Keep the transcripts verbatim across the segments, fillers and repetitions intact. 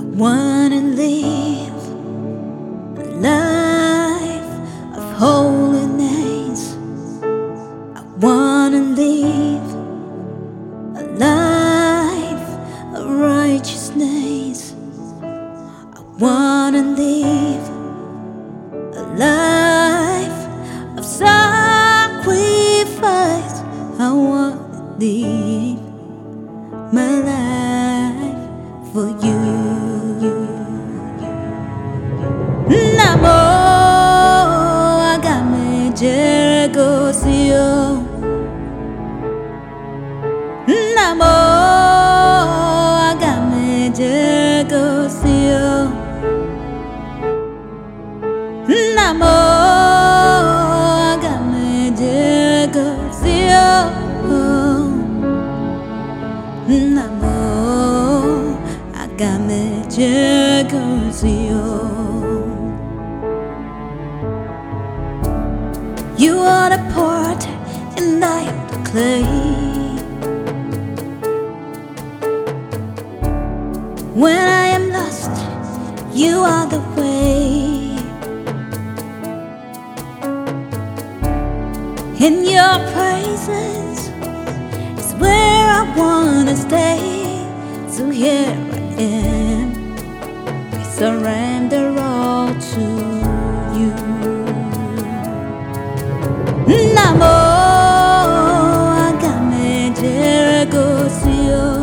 wanna live a life of holiness. I wanna live a life of righteousness. I wanna live a life of sacrifice. I wanna live my life for you. Namo agame Jericho. Namo agame Jericho. Namo agame Jericho. Namo agame Jericho. You are the pot and I am the clay. When I am lost, you are the way. In your presence is where I wanna stay. So here I am, I surrender all to you. Namo agame Jericho.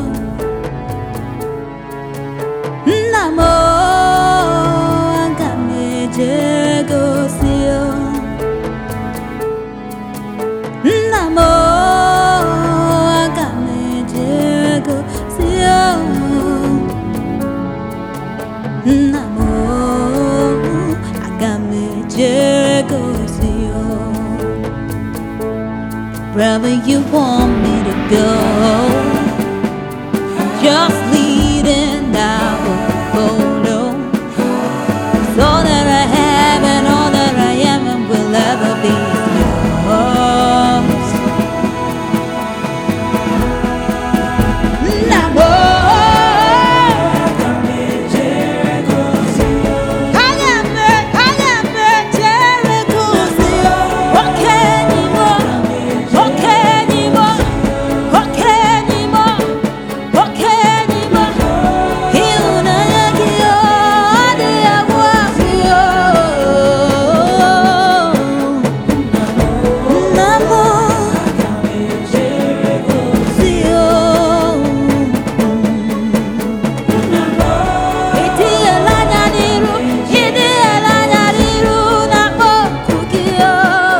Namo agame Jericho. Namo agame Jericho. Namo agame Jericho. Wherever you want me to go, just lead and I will follow. It's all that I have and all that I am and will ever be yours. Namo agame Jericho. Agame, agame Jericho. What can you more? What can you more? What can you more? What can you more? Hiuna yagio ade aguagio. Namo agame Jericho. Iti elanyadiru, iti elanyadiru namo kugio.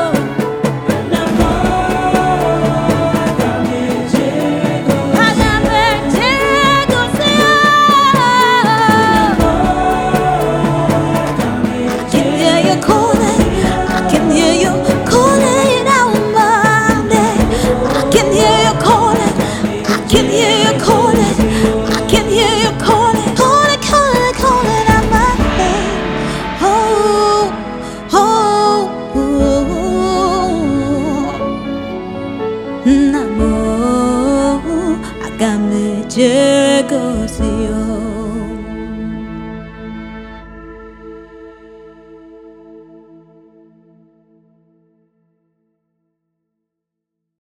Agame Jericho. I can hear you calling, I can hear you calling out my name. I can hear you calling, I can hear you calling, I can hear you calling, calling, calling, calling out my name. Oh, oh, oh. Namo agame Jericho.